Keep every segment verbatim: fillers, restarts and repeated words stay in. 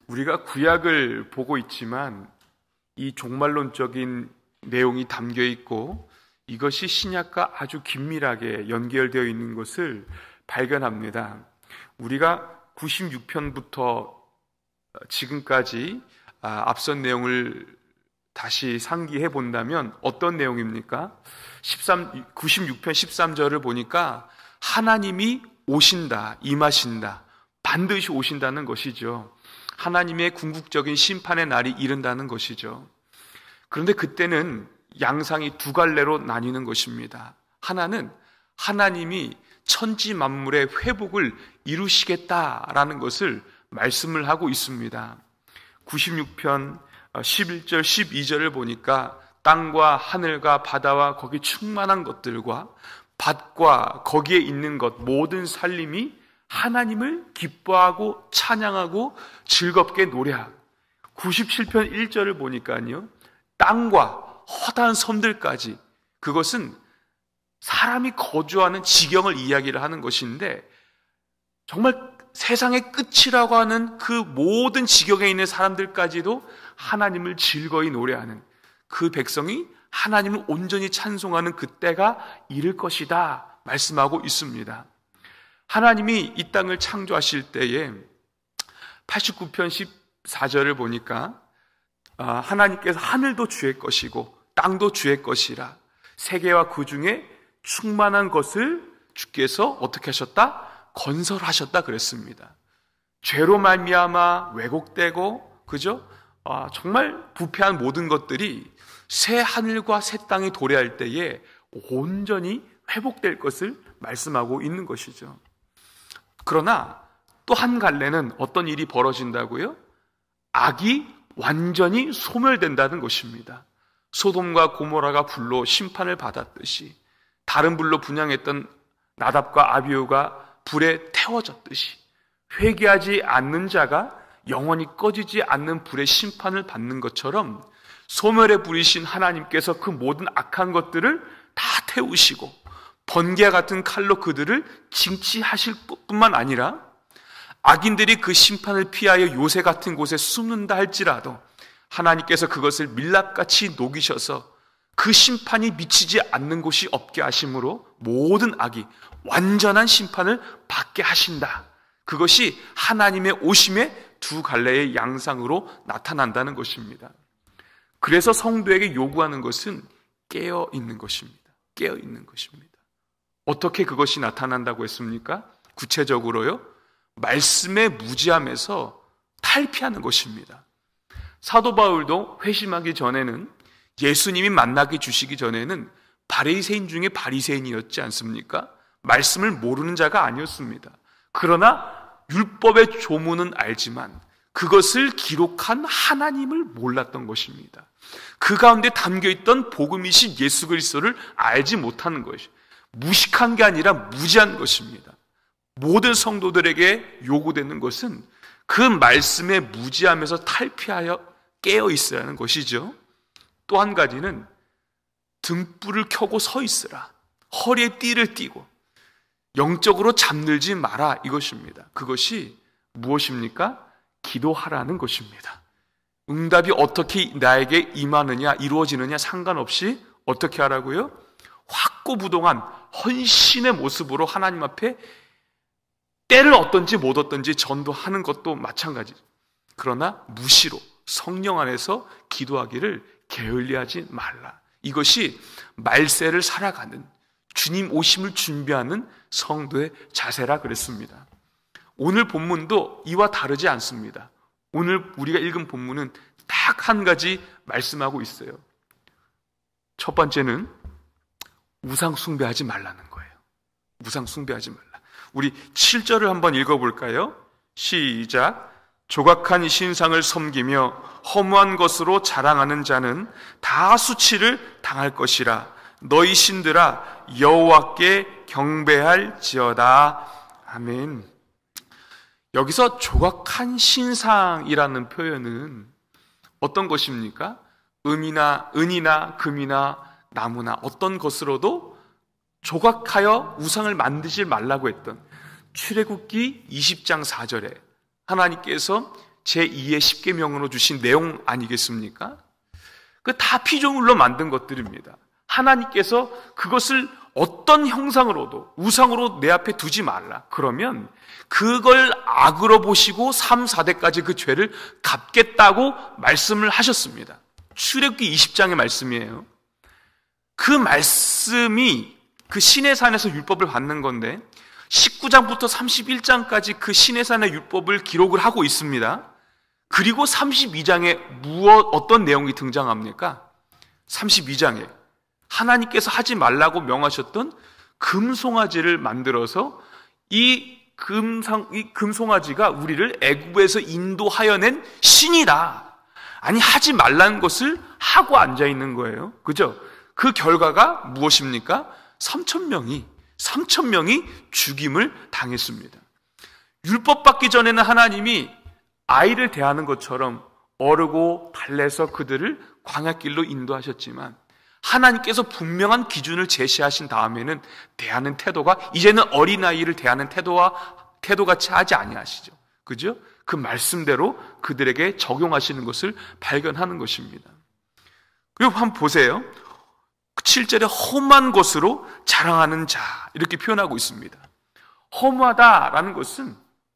우리가 구약을 보고 있지만 이 종말론적인 내용이 담겨 있고 이것이 신약과 아주 긴밀하게 연결되어 있는 것을 발견합니다. 우리가 구십육 편부터 지금까지 앞선 내용을 다시 상기해 본다면 어떤 내용입니까? 구십육 편 십삼 절을 보니까 하나님이 오신다, 임하신다, 반드시 오신다는 것이죠. 하나님의 궁극적인 심판의 날이 이른다는 것이죠. 그런데 그때는 양상이 두 갈래로 나뉘는 것입니다. 하나는 하나님이 천지 만물의 회복을 이루시겠다라는 것을 말씀을 하고 있습니다. 구십육 편 십일 절 십이 절을 보니까 땅과 하늘과 바다와 거기 충만한 것들과 밭과 거기에 있는 것 모든 살림이 하나님을 기뻐하고 찬양하고 즐겁게 노래하고, 구십칠 편 일 절을 보니까요, 땅과 허다한 섬들까지, 그것은 사람이 거주하는 지경을 이야기를 하는 것인데 정말 세상의 끝이라고 하는 그 모든 지경에 있는 사람들까지도 하나님을 즐거이 노래하는, 그 백성이 하나님을 온전히 찬송하는 그때가 이를 것이다 말씀하고 있습니다. 하나님이 이 땅을 창조하실 때에 팔십구 편 십사 절을 보니까 하나님께서 하늘도 주의 것이고 땅도 주의 것이라, 세계와 그 중에 충만한 것을 주께서 어떻게 하셨다? 건설하셨다 그랬습니다. 죄로 말미암아 왜곡되고, 그죠? 아, 정말 부패한 모든 것들이 새 하늘과 새 땅이 도래할 때에 온전히 회복될 것을 말씀하고 있는 것이죠. 그러나 또 한 갈래는 어떤 일이 벌어진다고요? 악이 완전히 소멸된다는 것입니다. 소돔과 고모라가 불로 심판을 받았듯이, 다른 불로 분향했던 나답과 아비후가 불에 태워졌듯이, 회개하지 않는 자가 영원히 꺼지지 않는 불의 심판을 받는 것처럼 소멸의 불이신 하나님께서 그 모든 악한 것들을 다 태우시고 번개와 같은 칼로 그들을 징치하실 뿐만 아니라, 악인들이 그 심판을 피하여 요새 같은 곳에 숨는다 할지라도 하나님께서 그것을 밀랍같이 녹이셔서 그 심판이 미치지 않는 곳이 없게 하심으로 모든 악이 완전한 심판을 받게 하신다. 그것이 하나님의 오심의 두 갈래의 양상으로 나타난다는 것입니다. 그래서 성도에게 요구하는 것은 깨어 있는 것입니다. 깨어 있는 것입니다. 어떻게 그것이 나타난다고 했습니까? 구체적으로요, 말씀의 무지함에서 탈피하는 것입니다. 사도 바울도 회심하기 전에는, 예수님이 만나게 주시기 전에는 바리새인 중에 바리새인이었지 않습니까? 말씀을 모르는 자가 아니었습니다. 그러나 율법의 조문은 알지만 그것을 기록한 하나님을 몰랐던 것입니다. 그 가운데 담겨있던 복음이신 예수 그리스도를 알지 못하는 것이, 무식한 게 아니라 무지한 것입니다. 모든 성도들에게 요구되는 것은 그 말씀의 무지함에서 탈피하여 깨어 있어야 하는 것이죠. 또 한 가지는 등불을 켜고 서 있으라, 허리에 띠를 띠고 영적으로 잠들지 마라, 이것입니다. 그것이 무엇입니까? 기도하라는 것입니다. 응답이 어떻게 나에게 임하느냐, 이루어지느냐 상관없이 어떻게 하라고요? 확고부동한 헌신의 모습으로 하나님 앞에 때를 얻든지 못 얻든지 전도하는 것도 마찬가지죠. 그러나 무시로 성령 안에서 기도하기를 게을리하지 말라. 이것이 말세를 살아가는, 주님 오심을 준비하는 성도의 자세라 그랬습니다. 오늘 본문도 이와 다르지 않습니다. 오늘 우리가 읽은 본문은 딱 한 가지 말씀하고 있어요. 첫 번째는 우상 숭배하지 말라는 거예요. 우상 숭배하지 말라. 우리 칠 절을 한번 읽어볼까요? 시작. 조각한 신상을 섬기며 허무한 것으로 자랑하는 자는 다 수치를 당할 것이라. 너희 신들아 여호와께 경배할지어다. 아멘. 여기서 조각한 신상이라는 표현은 어떤 것입니까? 은이나 은이나 금이나 나무나 어떤 것으로도 조각하여 우상을 만드지 말라고 했던 출애굽기 이십 장 사 절에 하나님께서 제이의 십계명으로 주신 내용 아니겠습니까? 그 다 피조물로 만든 것들입니다. 하나님께서 그것을 어떤 형상으로도 우상으로 내 앞에 두지 말라. 그러면 그걸 악으로 보시고 삼, 사 대까지 그 죄를 갚겠다고 말씀을 하셨습니다. 출애굽기 이십 장의 말씀이에요. 그 말씀이 그 시내산에서 율법을 받는 건데 십구 장부터 삼십일 장까지 그 시내산의 율법을 기록을 하고 있습니다. 그리고 삼십이 장에 무엇 어떤 내용이 등장합니까? 삼십이 장에 하나님께서 하지 말라고 명하셨던 금송아지를 만들어서 이 금상, 이 금송아지가 우리를 애굽에서 인도하여 낸 신이다. 아니, 하지 말라는 것을 하고 앉아 있는 거예요. 그죠? 그 결과가 무엇입니까? 삼천 명이, 삼천 명이 죽임을 당했습니다. 율법 받기 전에는 하나님이 아이를 대하는 것처럼 어르고 달래서 그들을 광야길로 인도하셨지만 하나님께서 분명한 기준을 제시하신 다음에는 대하는 태도가 이제는 어린아이를 대하는 태도와 태도같이 하지 아니하시죠. 그죠? 그 말씀대로 그들에게 적용하시는 것을 발견하는 것입니다. 그리고 한번 보세요. 칠 절에 험한 것으로 자랑하는 자 이렇게 표현하고 있습니다. 험하다라는 것은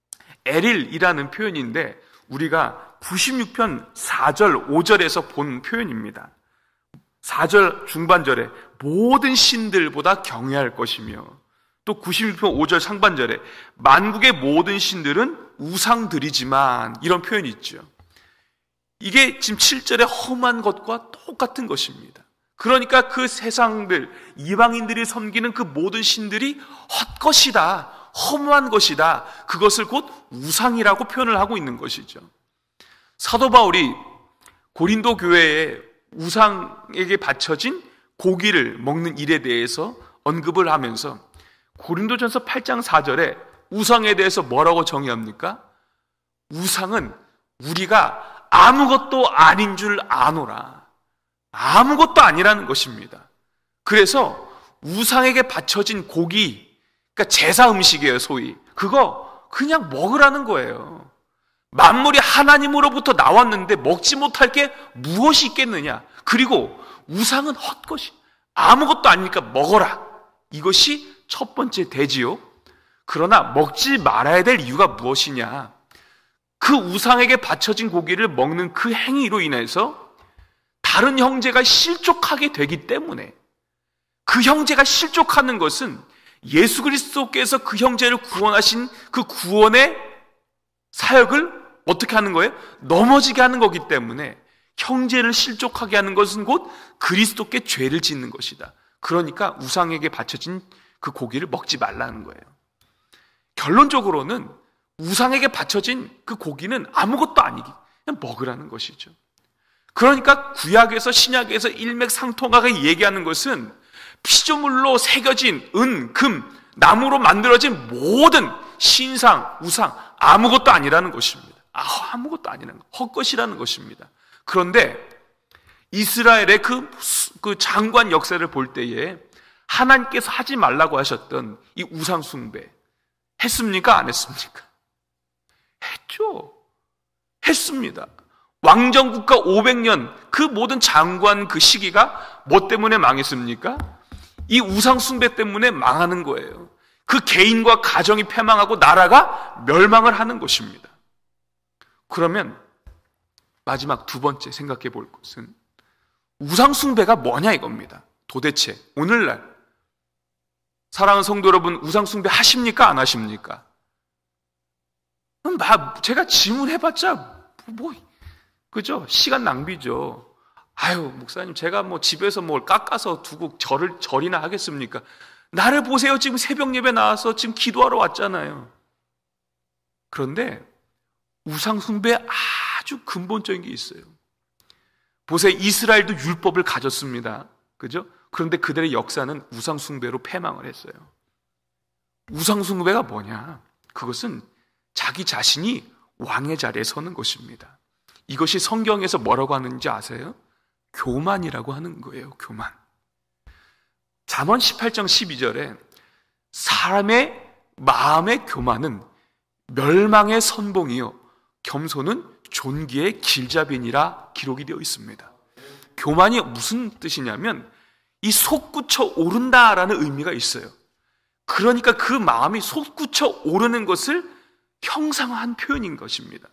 에릴이라는 표현인데 우리가 구십육 편 사 절 오 절에서 본 표현입니다. 사 절 중반절에 모든 신들보다 경외할 것이며 또 구십육 편 오 절 상반절에 만국의 모든 신들은 우상들이지만 이런 표현이 있죠. 이게 지금 칠 절의 험한 것과 똑같은 것입니다. 그러니까 그 세상들, 이방인들이 섬기는 그 모든 신들이 헛것이다, 허무한 것이다, 그것을 곧 우상이라고 표현을 하고 있는 것이죠. 사도 바울이 고린도 교회에 우상에게 바쳐진 고기를 먹는 일에 대해서 언급을 하면서 고린도전서 팔 장 사 절에 우상에 대해서 뭐라고 정의합니까? 우상은 우리가 아무것도 아닌 줄 아노라. 아무것도 아니라는 것입니다. 그래서 우상에게 바쳐진 고기, 그러니까 제사 음식이에요, 소위. 그거 그냥 먹으라는 거예요. 만물이 하나님으로부터 나왔는데 먹지 못할 게 무엇이 있겠느냐. 그리고 우상은 헛것이 아무것도 아니니까 먹어라. 이것이 첫 번째 대지요. 그러나 먹지 말아야 될 이유가 무엇이냐. 그 우상에게 바쳐진 고기를 먹는 그 행위로 인해서 다른 형제가 실족하게 되기 때문에, 그 형제가 실족하는 것은 예수 그리스도께서 그 형제를 구원하신 그 구원의 사역을 어떻게 하는 거예요? 넘어지게 하는 거기 때문에 형제를 실족하게 하는 것은 곧 그리스도께 죄를 짓는 것이다. 그러니까 우상에게 바쳐진 그 고기를 먹지 말라는 거예요. 결론적으로는 우상에게 바쳐진 그 고기는 아무것도 아니기, 그냥 먹으라는 것이죠. 그러니까 구약에서 신약에서 일맥상통하게 얘기하는 것은 피조물로 새겨진 은, 금, 나무로 만들어진 모든 신상, 우상 아무것도 아니라는 것입니다. 아, 아무것도 아니라는 것, 헛것이라는 것입니다. 그런데 이스라엘의 그, 그 장관 역사를 볼 때에 하나님께서 하지 말라고 하셨던 이 우상 숭배 했습니까? 안 했습니까? 했죠. 했습니다. 왕정국가 오백 년 그 모든 장관 그 시기가 뭐 때문에 망했습니까? 이 우상 숭배 때문에 망하는 거예요. 그 개인과 가정이 패망하고 나라가 멸망을 하는 것입니다. 그러면 마지막 두 번째 생각해 볼 것은 우상 숭배가 뭐냐 이겁니다. 도대체 오늘날 사랑하는 성도 여러분, 우상 숭배 하십니까? 안 하십니까? 제가 질문해봤자 뭐 그죠? 시간 낭비죠. 아유, 목사님, 제가 뭐 집에서 뭘 깎아서 두고 절을, 절이나 하겠습니까? 나를 보세요. 지금 새벽 예배 나와서 지금 기도하러 왔잖아요. 그런데 우상 숭배에 아주 근본적인 게 있어요. 보세요. 이스라엘도 율법을 가졌습니다. 그죠? 그런데 그들의 역사는 우상 숭배로 패망을 했어요. 우상 숭배가 뭐냐? 그것은 자기 자신이 왕의 자리에 서는 것입니다. 이것이 성경에서 뭐라고 하는지 아세요? 교만이라고 하는 거예요. 교만. 잠언 십팔 장 십이 절에 사람의 마음의 교만은 멸망의 선봉이요 겸손은 존귀의 길잡이니라 기록이 되어 있습니다. 교만이 무슨 뜻이냐면 이 솟구쳐 오른다라는 의미가 있어요. 그러니까 그 마음이 솟구쳐 오르는 것을 형상화한 표현인 것입니다.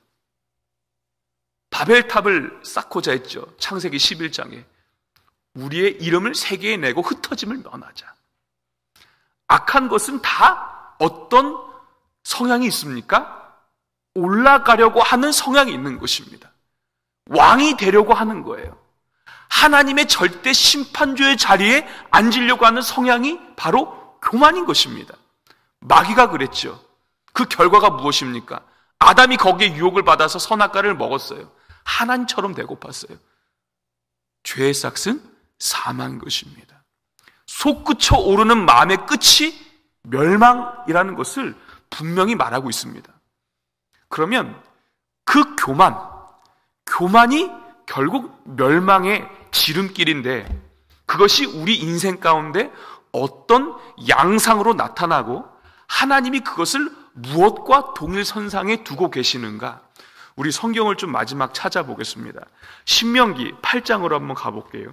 바벨탑을 쌓고자 했죠. 창세기 십일 장에 우리의 이름을 세계에 내고 흩어짐을 면하자. 악한 것은 다 어떤 성향이 있습니까? 올라가려고 하는 성향이 있는 것입니다. 왕이 되려고 하는 거예요. 하나님의 절대 심판주의 자리에 앉으려고 하는 성향이 바로 교만인 것입니다. 마귀가 그랬죠. 그 결과가 무엇입니까? 아담이 거기에 유혹을 받아서 선악과를 먹었어요. 하나님처럼 되고 팠어요. 죄의 삭은 사망인 것입니다. 솟구쳐 오르는 마음의 끝이 멸망이라는 것을 분명히 말하고 있습니다. 그러면 그 교만, 교만이 결국 멸망의 지름길인데 그것이 우리 인생 가운데 어떤 양상으로 나타나고 하나님이 그것을 무엇과 동일선상에 두고 계시는가? 우리 성경을 좀 마지막 찾아보겠습니다. 신명기 팔 장으로 한번 가볼게요.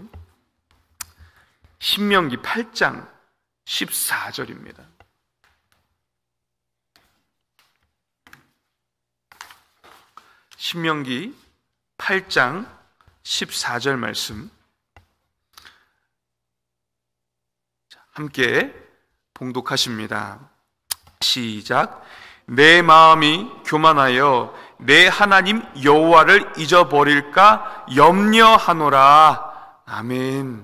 신명기 팔 장 십사 절입니다. 신명기 팔 장 십사 절 말씀 함께 봉독하십니다. 시작. 내 마음이 교만하여 내 하나님 여호와를 잊어버릴까 염려하노라. 아멘.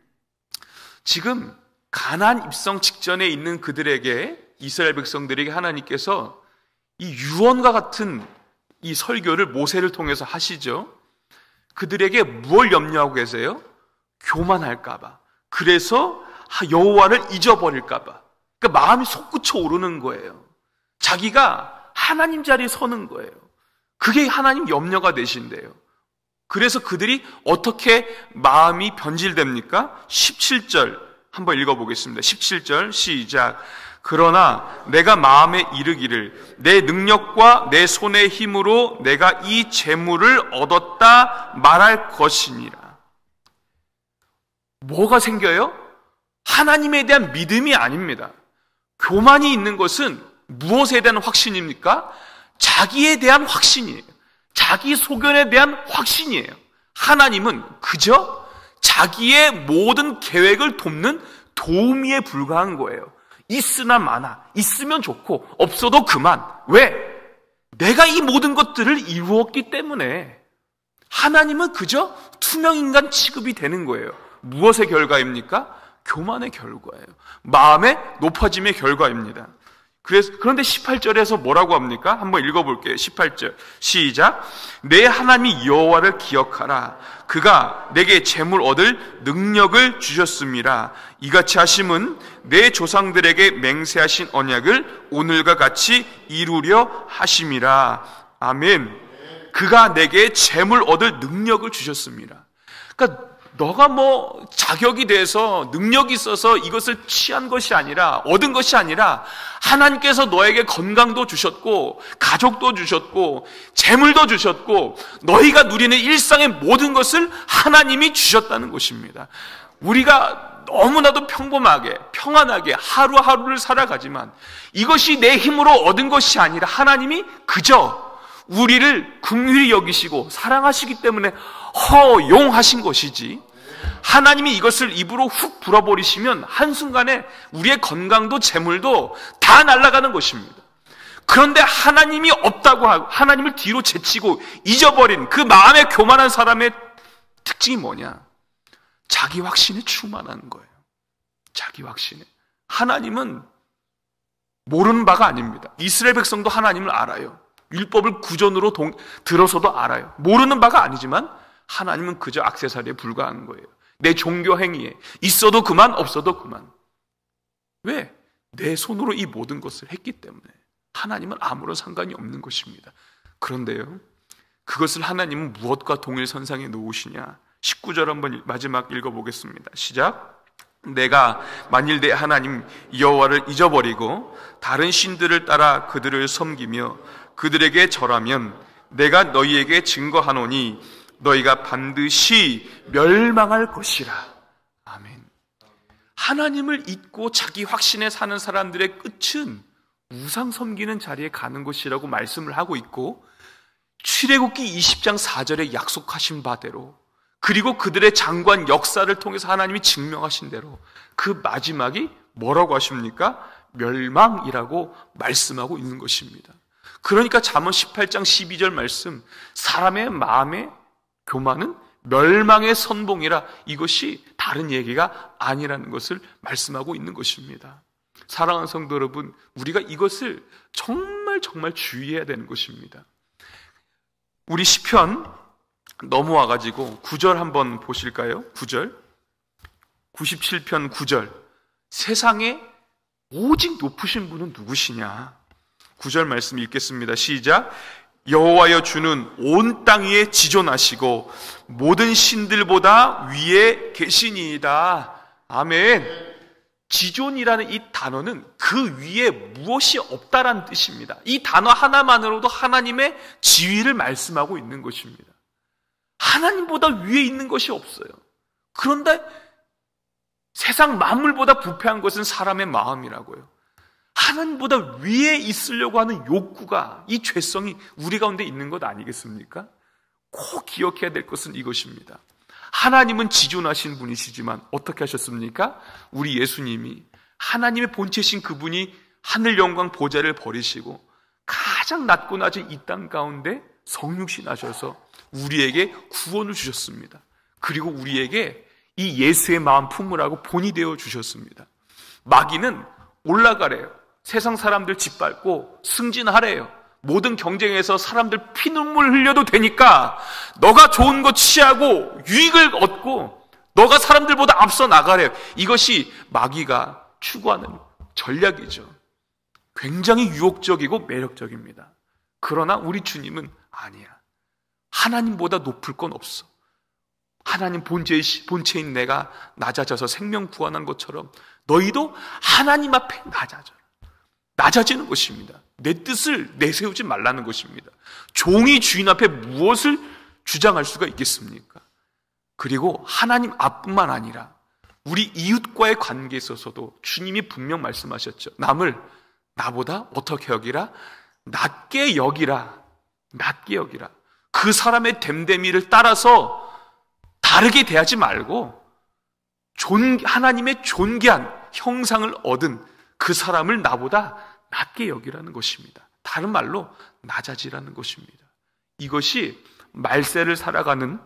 지금 가나안 입성 직전에 있는 그들에게, 이스라엘 백성들에게 하나님께서 이 유언과 같은 이 설교를 모세를 통해서 하시죠. 그들에게 뭘 염려하고 계세요? 교만할까 봐. 그래서 여호와를 잊어버릴까 봐. 그러니까 마음이 솟구쳐 오르는 거예요. 자기가 하나님 자리에 서는 거예요. 그게 하나님 염려가 되신대요. 그래서 그들이 어떻게 마음이 변질됩니까? 십칠 절 한번 읽어보겠습니다. 십칠 절 시작. 그러나 내가 마음에 이르기를 내 능력과 내 손의 힘으로 내가 이 재물을 얻었다 말할 것이니라. 뭐가 생겨요? 하나님에 대한 믿음이 아닙니다. 교만이 있는 것은 무엇에 대한 확신입니까? 자기에 대한 확신이에요. 자기 소견에 대한 확신이에요. 하나님은 그저 자기의 모든 계획을 돕는 도우미에 불과한 거예요. 있으나 마나, 있으면 좋고 없어도 그만. 왜? 내가 이 모든 것들을 이루었기 때문에. 하나님은 그저 투명인간 취급이 되는 거예요. 무엇의 결과입니까? 교만의 결과예요. 마음의 높아짐의 결과입니다. 그래서, 그런데 십팔 절에서 뭐라고 합니까? 한번 읽어볼게요. 십팔 절 시작. 내 하나님 여호와를 기억하라. 그가 내게 재물 얻을 능력을 주셨음이라. 이같이 하심은 내 조상들에게 맹세하신 언약을 오늘과 같이 이루려 하심이라. 아멘. 그가 내게 재물 얻을 능력을 주셨습니다. 그러니까 너가 뭐 자격이 돼서 능력이 있어서 이것을 취한 것이 아니라, 얻은 것이 아니라 하나님께서 너에게 건강도 주셨고 가족도 주셨고 재물도 주셨고 너희가 누리는 일상의 모든 것을 하나님이 주셨다는 것입니다. 우리가 너무나도 평범하게 평안하게 하루하루를 살아가지만 이것이 내 힘으로 얻은 것이 아니라 하나님이 그저 우리를 긍휼히 여기시고 사랑하시기 때문에 허용하신 것이지, 하나님이 이것을 입으로 훅 불어버리시면 한순간에 우리의 건강도 재물도 다 날아가는 것입니다. 그런데 하나님이 없다고 하고 하나님을 뒤로 제치고 잊어버린 그 마음에 교만한 사람의 특징이 뭐냐? 자기 확신에 충만한 거예요. 자기 확신에. 하나님은 모르는 바가 아닙니다. 이스라엘 백성도 하나님을 알아요. 율법을 구전으로 동, 들어서도 알아요. 모르는 바가 아니지만 하나님은 그저 액세서리에 불과한 거예요. 내 종교 행위에 있어도 그만 없어도 그만. 왜? 내 손으로 이 모든 것을 했기 때문에. 하나님은 아무런 상관이 없는 것입니다. 그런데요, 그것을 하나님은 무엇과 동일선상에 놓으시냐? 십구 절 한번 마지막 읽어보겠습니다. 시작. 내가 만일 내 하나님 여호와를 잊어버리고 다른 신들을 따라 그들을 섬기며 그들에게 절하면 내가 너희에게 증거하노니 너희가 반드시 멸망할 것이라. 아멘. 하나님을 잊고 자기 확신에 사는 사람들의 끝은 우상 섬기는 자리에 가는 것이라고 말씀을 하고 있고, 출애굽기 이십 장 사 절에 약속하신 바대로, 그리고 그들의 장관 역사를 통해서 하나님이 증명하신 대로 그 마지막이 뭐라고 하십니까? 멸망이라고 말씀하고 있는 것입니다. 그러니까 잠언 십팔 장 십이 절 말씀, 사람의 마음의 교만은 멸망의 선봉이라, 이것이 다른 얘기가 아니라는 것을 말씀하고 있는 것입니다. 사랑하는 성도 여러분, 우리가 이것을 정말 정말 주의해야 되는 것입니다. 우리 시편 넘어와가지고 구 절 한번 보실까요? 구 절, 구십칠 편 구 절. 세상에 오직 높으신 분은 누구시냐? 구 절 말씀 읽겠습니다. 시작. 여호와여, 주는 온 땅 위에 지존하시고 모든 신들보다 위에 계시니이다. 아멘. 지존이라는 이 단어는 그 위에 무엇이 없다라는 뜻입니다. 이 단어 하나만으로도 하나님의 지위를 말씀하고 있는 것입니다. 하나님보다 위에 있는 것이 없어요. 그런데 세상 만물보다 부패한 것은 사람의 마음이라고요. 하나님보다 위에 있으려고 하는 욕구가, 이 죄성이 우리 가운데 있는 것 아니겠습니까? 꼭 기억해야 될 것은 이것입니다. 하나님은 지존하신 분이시지만 어떻게 하셨습니까? 우리 예수님이, 하나님의 본체신 그분이 하늘 영광 보좌를 버리시고 가장 낮고 낮은 이 땅 가운데 성육신 하셔서 우리에게 구원을 주셨습니다. 그리고 우리에게 이 예수의 마음 품으라고 본이 되어 주셨습니다. 마귀는 올라가래요. 세상 사람들 짓밟고 승진하래요. 모든 경쟁에서 사람들 피눈물 흘려도 되니까 너가 좋은 거 취하고 유익을 얻고 너가 사람들보다 앞서 나가래요. 이것이 마귀가 추구하는 전략이죠. 굉장히 유혹적이고 매력적입니다. 그러나 우리 주님은 아니야. 하나님보다 높을 건 없어. 하나님 본체, 본체인 내가 낮아져서 생명 구원한 것처럼 너희도 하나님 앞에 낮아져요. 낮아지는 것입니다. 내 뜻을 내세우지 말라는 것입니다. 종이 주인 앞에 무엇을 주장할 수가 있겠습니까? 그리고 하나님 앞뿐만 아니라 우리 이웃과의 관계에 있어서도 주님이 분명 말씀하셨죠. 남을 나보다 어떻게 여기라? 낮게 여기라. 낮게 여기라. 그 사람의 됨됨이를 따라서 다르게 대하지 말고 존, 하나님의 존귀한 형상을 얻은 그 사람을 나보다 낮게 여기라는 것입니다. 다른 말로 낮아지라는 것입니다. 이것이 말세를 살아가는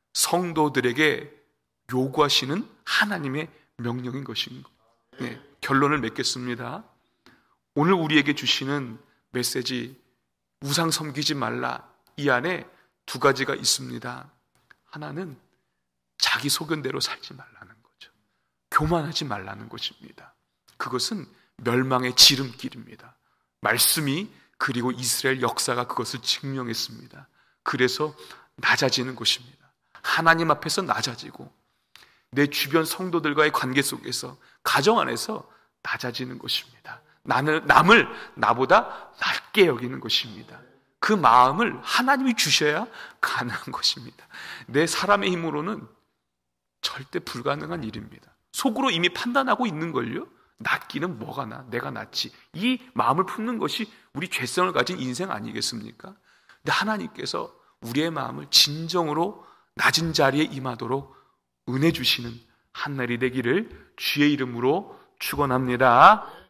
성도들에게 요구하시는 하나님의 명령인 것입니다. 네, 결론을 맺겠습니다. 오늘 우리에게 주시는 메시지, 우상 섬기지 말라, 이 안에 두 가지가 있습니다. 하나는 자기 소견대로 살지 말라는 거죠. 교만하지 말라는 것입니다. 그것은 멸망의 지름길입니다. 말씀이, 그리고 이스라엘 역사가 그것을 증명했습니다. 그래서 낮아지는 것입니다. 하나님 앞에서 낮아지고 내 주변 성도들과의 관계 속에서, 가정 안에서 낮아지는 것입니다. 나는, 남을 나보다 낮게 여기는 것입니다. 그 마음을 하나님이 주셔야 가능한 것입니다. 내 사람의 힘으로는 절대 불가능한 일입니다. 속으로 이미 판단하고 있는걸요. 낫기는 뭐가 나? 내가 낫지. 이 마음을 품는 것이 우리 죄성을 가진 인생 아니겠습니까? 근데 하나님께서 우리의 마음을 진정으로 낮은 자리에 임하도록 은혜 주시는 한날이 되기를 주의 이름으로 축원합니다.